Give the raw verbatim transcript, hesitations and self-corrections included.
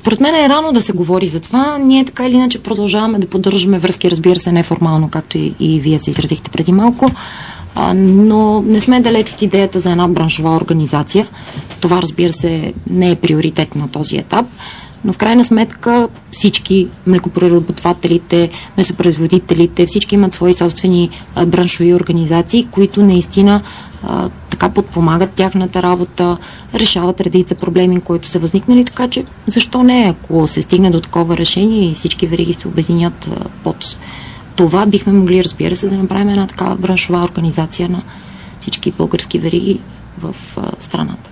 Според мен е рано да се говори за това. Ние така или иначе продължаваме да поддържаме връзки, разбира се, неформално, както и, и вие се изразихте преди малко, а, но не сме далеч от идеята за една браншова организация. Това, разбира се, не е приоритет на този етап, но в крайна сметка всички млекопреработвателите, месопроизводителите, всички имат свои собствени а, браншови организации, които наистина а, така подпомагат тяхната работа, решават редица проблеми, които са възникнали, така че защо не, ако се стигне до такова решение и всички вериги се обединят а, под това, бихме могли, разбира се, да направим една такава браншова организация на всички български вериги в а, страната.